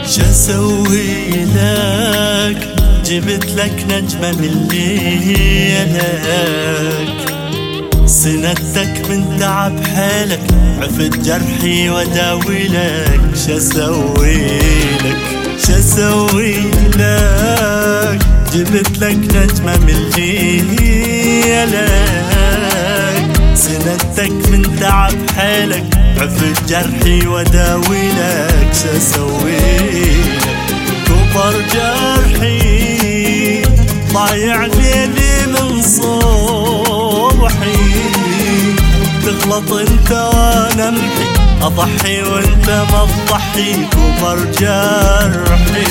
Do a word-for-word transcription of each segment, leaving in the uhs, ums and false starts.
شسوي لك جبت لك نجمة من ليلك، سندتك من تعب حيلك عفت جرحي وداوي لك. شسوي لك شسوي لك جبت لك نجمة من ليلك، سندتك من تعب حيلك عفت جرحي وداوي لك. شسوي لك كبر جرحي ضايع ليلي من صبحي، تغلط انت وانا امحي اضحي وانت ما تضحي. كبر جرحي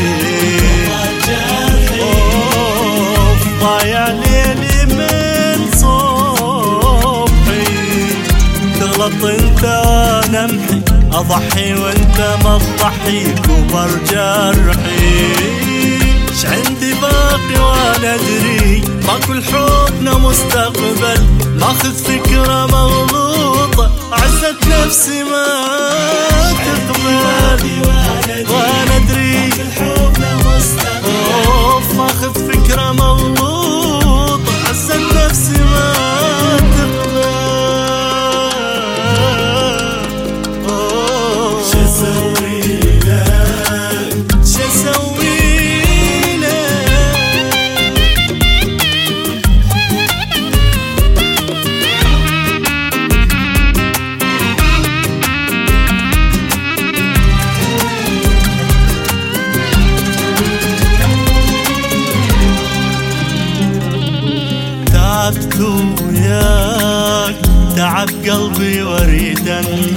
ضايع ليلي من صبحي، تغلط انت وانا امحي اضحي وانت ما تضحي. كبر جرحي عندي باقي وانا ادري ما كل حبنا مستقبل، ماخذ فكرة مغلوطة عزت نفسي ما تقبل. وانا ادري اوف ماخذ فكرة مغلوطة عزت نفسي ما تقبل. شسوي لك شسوي تعبت وياك تعب قلبي واريد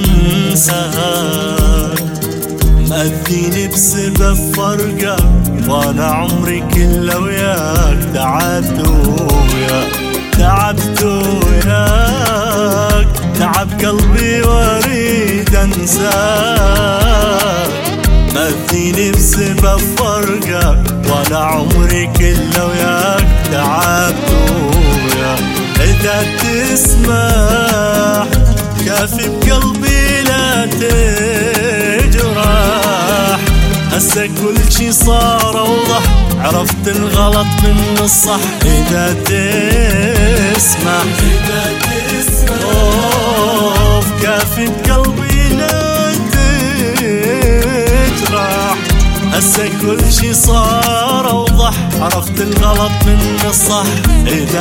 انساك، مأذيني بسبب فرقك وانا عمري كله وياك. تعبت وياك تعبت وياك تعب قلبي واريد انساك، مأذيني بسبب فرقك وانا عمري كله وياك. تعبت وياك إذا تسمح كافي بقلبي لا تجرح، هسه كل شي صار اوضح عرفت الغلط من الصح. إذا تسمح إذا تسمح أوف كافي بقلبي لا تجرح، هسه كل شي صار اوضح عرفت الغلط من الصح. إذا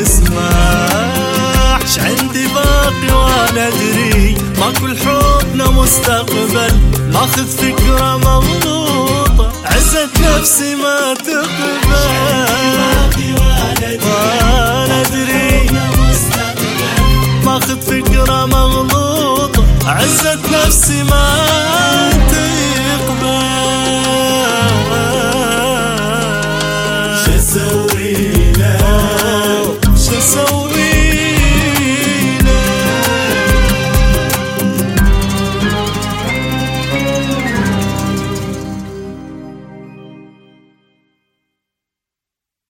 تسمح عندي باقي وانا ادري ما كل حبنا مستقبل، ماخذ فكرة مغلوطة عزت نفسي ما تقبل. وانا ادري ماخذ فكرة مغلوطة عزت نفسي ما